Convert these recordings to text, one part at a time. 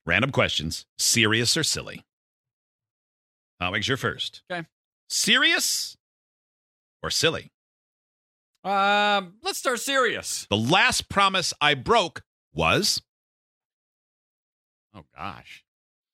Random questions, serious or silly. Alex, you're first. Okay. Serious or silly? Let's start serious. The last promise I broke was? Oh, gosh.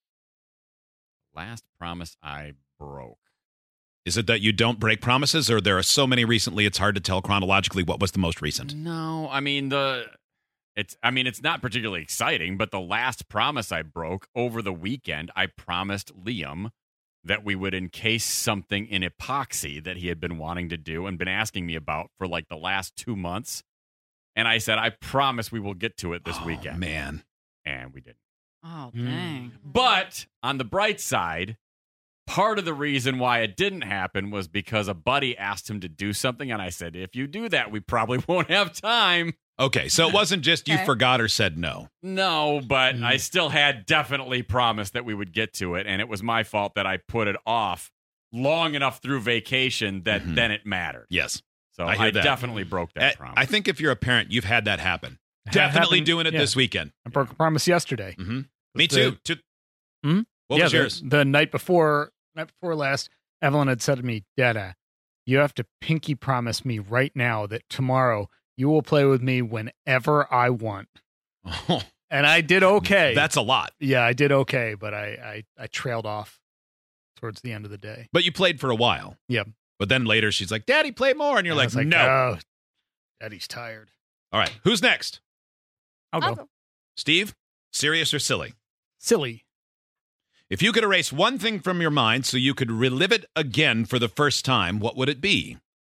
Last promise I broke. Is it that you don't break promises, or there are so many recently it's hard to tell chronologically what was the most recent? No, I mean, it's not particularly exciting, but the last promise I broke over the weekend, I promised Liam that we would encase something in epoxy that he had been wanting to do and been asking me about for like the last 2 months. And I said, I promise we will get to it this weekend. Man. And we didn't. Oh, dang. But on the bright side, part of the reason why it didn't happen was because a buddy asked him to do something. And I said, if you do that, we probably won't have time. Okay, so it wasn't just you forgot or said no. No, but I still had definitely promised that we would get to it. And it was my fault that I put it off long enough through vacation that then it mattered. Yes. So I hear that. definitely broke that promise. I think if you're a parent, you've had that happen. Definitely doing it this weekend. I broke a promise yesterday. Mm-hmm. Me too. Hmm? What was yours? The night before last, Evelyn had said to me, Dada, you have to pinky promise me right now that tomorrow you will play with me whenever I want. Oh, and I did okay. That's a lot. Yeah, I did okay, but I trailed off towards the end of the day. But you played for a while. Yeah. But then later she's like, Daddy, play more. And you're like, no. Oh, Daddy's tired. All right. Who's next? I'll go. Steve, serious or silly? Silly. If you could erase one thing from your mind so you could relive it again for the first time, what would it be?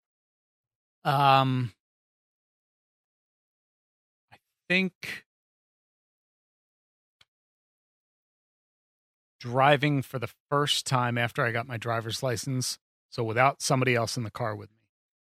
I think driving for the first time after I got my driver's license, so without somebody else in the car with me.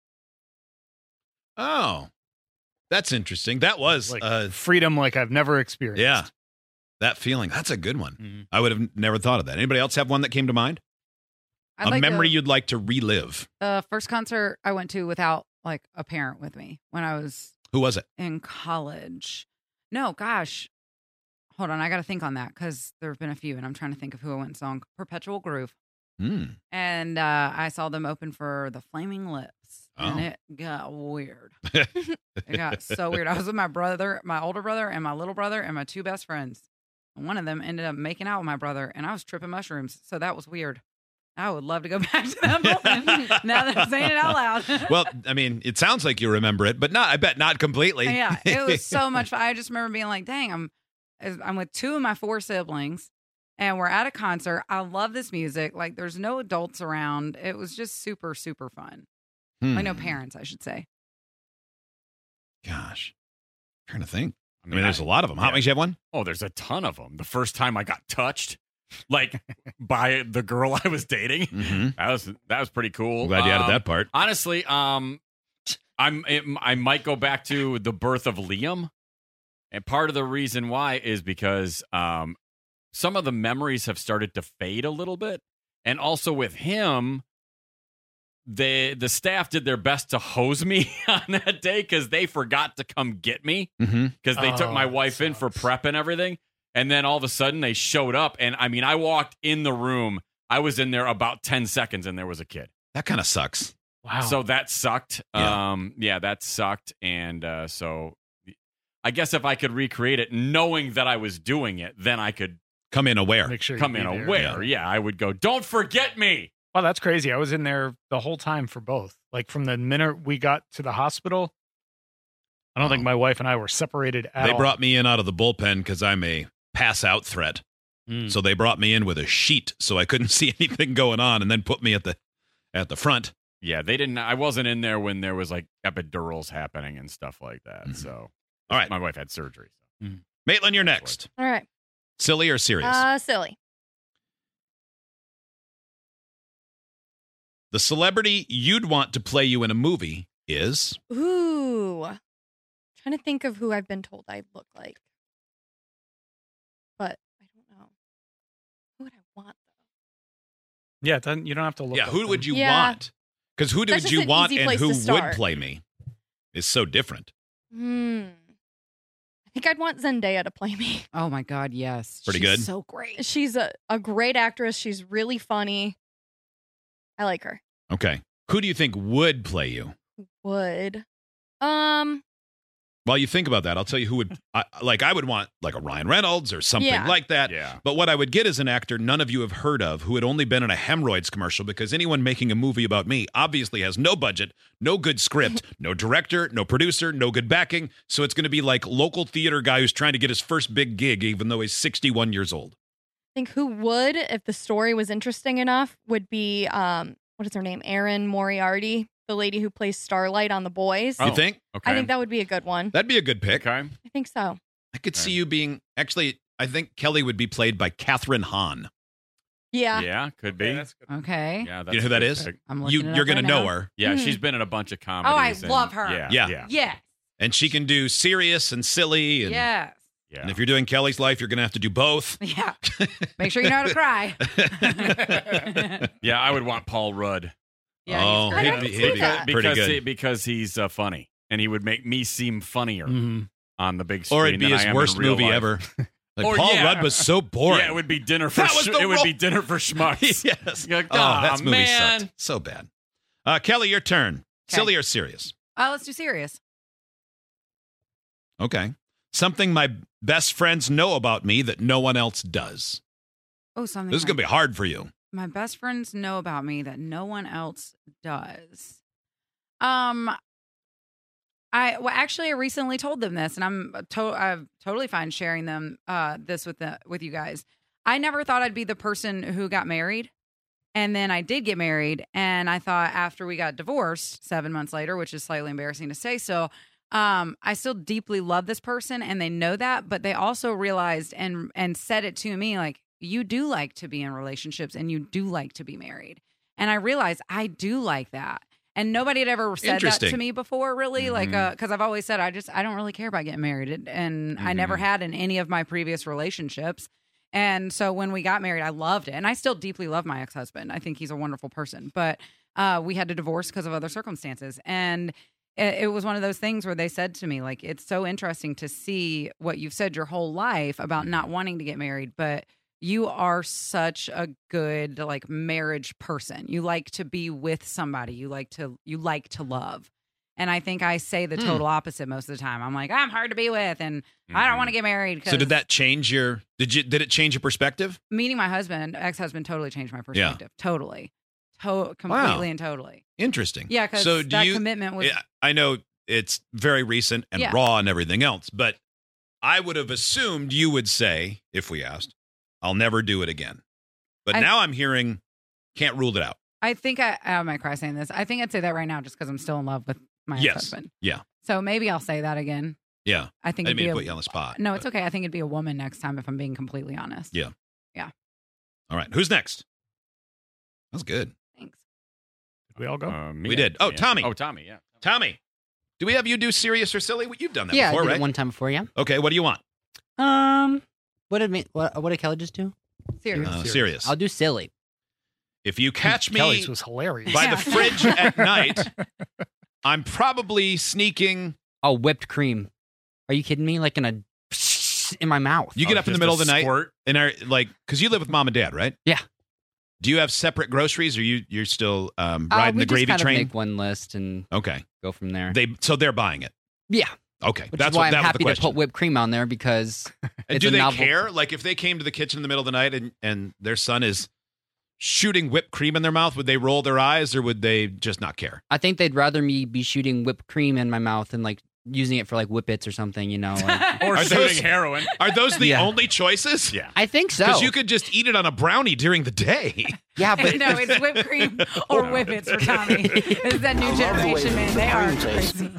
Oh, that's interesting. That was freedom like I've never experienced. Yeah, that feeling. That's a good one. Mm-hmm. I would have never thought of that. Anybody else have one that came to mind? A memory you'd like to relive? First concert I went to without like a parent with me when I was... Who was it? In college. No, gosh. Hold on. I got to think on that because there have been a few and I'm trying to think of who I went and saw. Perpetual Groove. And I saw them open for the Flaming Lips. And it got weird. It got so weird. I was with my brother, my older brother, and my little brother, and my two best friends. And one of them ended up making out with my brother, and I was tripping mushrooms. So that was weird. I would love to go back to that moment now that I'm saying it out loud. Well, I mean, it sounds like you remember it, but I bet not completely. Yeah, it was so much fun. I just remember being like, dang, I'm with two of my four siblings, and we're at a concert. I love this music. Like, there's no adults around. It was just super, super fun. Like, no parents, I should say. Gosh. I'm trying to think. I mean, there's a lot of them. How many do you have one? Oh, there's a ton of them. The first time I got touched. Like by the girl I was dating. Mm-hmm. That was pretty cool. I'm glad you added that part. Honestly, I might go back to the birth of Liam, and part of the reason why is because some of the memories have started to fade a little bit, and also with him, the staff did their best to hose me on that day because they forgot to come get me because they took my wife in for prep and everything. And then all of a sudden they showed up. And I mean, I walked in the room. I was in there about 10 seconds and there was a kid. That kind of sucks. Wow. So that sucked. Yeah. That sucked. And so I guess if I could recreate it knowing that I was doing it, then I could come in aware. Make sure come in aware. Yeah, I would go, don't forget me. Wow, that's crazy. I was in there the whole time for both. Like from the minute we got to the hospital, I don't think my wife and I were separated at all. They brought me in out of the bullpen because I'm a pass out threat. So they brought me in with a sheet so I couldn't see anything going on and then put me at the front. Yeah, they didn't. I wasn't in there when there was like epidurals happening and stuff like that. So, all right. My wife had surgery. So. Maitland, you're next. All right. Silly or serious? Silly. The celebrity you'd want to play you in a movie is? Ooh. Trying to think of who I've been told I look like. But I don't know. Who would I want, though? Yeah, then you don't have to look. Yeah, who would you want? Because who That's did just you an want easy and place who to would start. play me is so different. I think I'd want Zendaya to play me. Oh my God, yes. Pretty She's good. So great. She's a great actress. She's really funny. I like her. Okay. Who do you think would play you? Would. While you think about that, I'll tell you who would. I would want like a Ryan Reynolds or something Yeah. like that. Yeah. But what I would get is an actor none of you have heard of who had only been in a hemorrhoids commercial, because anyone making a movie about me obviously has no budget, no good script, no director, no producer, no good backing. So it's going to be like local theater guy who's trying to get his first big gig, even though he's 61 years old. I think who would, if the story was interesting enough, would be what is her name? Erin Moriarty, the lady who plays Starlight on The Boys. Oh. You think? Okay. I think that would be a good one. That'd be a good pick. Okay. I think so. I could see you being, actually, I think Kelly would be played by Catherine Hahn. Yeah. Yeah, could be. that's good. Okay. Yeah, You know who that is? I'm looking You're going to know her. Yeah, Mhm. she's been in a bunch of comedies. love her. Yeah. Yeah. Yeah. Yes. And she can do serious and silly. And, Yes. Yeah. and if you're doing Kelly's life, you're going to have to do both. Yeah. Make sure you know how to cry. Yeah, I would want Paul Rudd. Yeah, Oh, he's I great. don't he'd see be that. pretty because good. because he's funny, and he would make me seem funnier Mhm. on the big screen. Or it'd be than his I am worst in real movie life. ever. Like, Or, Paul yeah. Rudd was so boring. Yeah, it would be dinner for That was the it would role. be dinner for schmucks. Yes. You're like, Oh, that movie man. sucked. So bad. Kelly, your turn. Okay. Silly or serious? Let's do serious. Okay. Something my best friends know about me that no one else does. Oh, something. This is going to be hard for you. My best friends know about me that no one else does. I recently told them this, and I'm totally fine sharing them this with you guys. I never thought I'd be the person who got married, and then I did get married, and I thought after we got divorced 7 months later, which is slightly embarrassing to say, so I still deeply love this person, and they know that, but they also realized and said it to me like, you do like to be in relationships, and you do like to be married, and I realized I do like that. And nobody had ever said that Interesting. to me before, really. Mhm. Like, because I've always said, I don't really care about getting married. And I never had in any of my previous relationships. And so when we got married, I loved it. And I still deeply love my ex-husband. I think he's a wonderful person. But we had to divorce because of other circumstances. And it was one of those things where they said to me, like, it's so interesting to see what you've said your whole life about not wanting to get married, but you are such a good like marriage person. You like to be with somebody. You like to love. And I think I say the total opposite most of the time. I'm like, I'm hard to be with, and I don't want to get married. So did that change your? Did it change your perspective? Meeting my ex-husband, totally changed my perspective. Totally, completely and totally. Interesting. Yeah, because So do that you? commitment was. I know it's very recent and Yeah. raw and everything else, but I would have assumed you would say, if we asked, I'll never do it again. But now I'm hearing, can't rule it out. I think I might cry saying this. I think I'd say that right now just because I'm still in love with my Yes. ex-husband. Yeah. So maybe I'll say that again. Yeah. I think I it'd didn't mean be to put you on the spot. No, it's but- okay. I think it'd be a woman next time if I'm being completely honest. Yeah. Yeah. All right. Who's next? That's good. Thanks. Did we all go? Me We did. Oh, yeah. Tommy. Oh, Tommy. Yeah. Tommy, do we have you do serious or silly? You've done that Yeah, before, I did right? it one time before. Yeah. Okay. What do you want? What did Kelly just do? Serious. Serious. I'll do silly. If you catch me Kelly's was hilarious. by Yeah. the fridge at night, I'm probably sneaking. Oh, whipped cream. Are you kidding me? Like in my mouth. You get up in the Just middle a of the night squirt. and are like, because you live with mom and dad, right? Yeah. Do you have separate groceries, or you're still riding we the gravy just kind train? of make one list and Okay. go from there. So they're buying it. yeah, Okay. which That's is why what I'm that happy was to the put whipped cream on there because And it's do a they novel. care? Like if they came to the kitchen in the middle of the night and their son is shooting whipped cream in their mouth, would they roll their eyes or would they just not care? I think they'd rather me be shooting whipped cream in my mouth and like using it for like whippets or something. You know. Like, Or Are shooting those- heroin. Are those the Yeah. only choices? Yeah. I think so. Because you could just eat it on a brownie during the day. yeah, but no, it's whipped cream or whippets for Tommy. It's that new generation, man. They are crazy.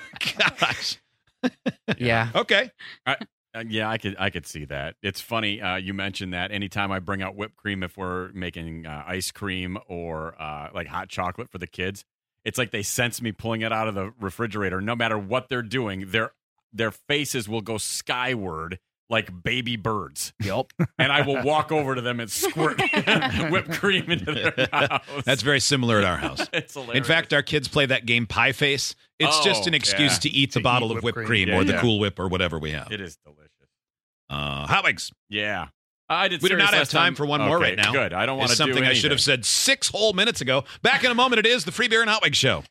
Gosh. yeah. Okay. Yeah, I could see that. It's funny you mentioned that. Anytime I bring out whipped cream, if we're making ice cream or like hot chocolate for the kids, it's like they sense me pulling it out of the refrigerator. No matter what they're doing, their faces will go skyward like baby birds. Yep. And I will walk over to them and squirt whipped cream into their mouth. That's very similar at our house. It's hilarious. In fact, our kids play that game Pie Face. It's just an excuse yeah. to eat the To bottle eat of whipped whipped cream. cream Yeah, or the yeah. Cool Whip or whatever we have. It is delicious. Hot Wings. Yeah. I did. We do serious not have last time for one more Okay, right now. Good. I don't want It's to do something I should have anything. said 6 whole minutes ago. Back in a moment, it is the Free Beer and Hot Wings Show.